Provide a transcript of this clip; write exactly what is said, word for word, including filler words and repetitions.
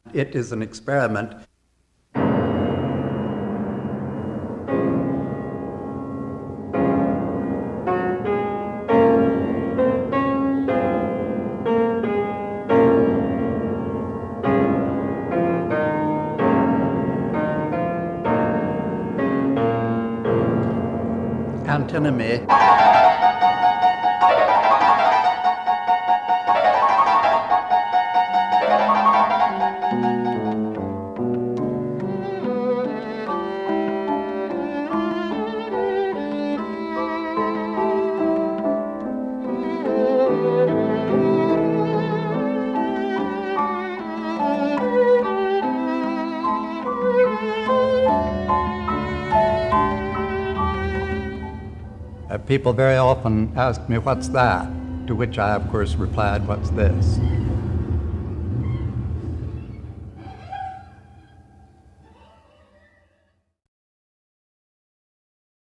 It is an experiment. Antinomy. Uh, people very often ask me, what's that? To which I, of course, replied, what's this?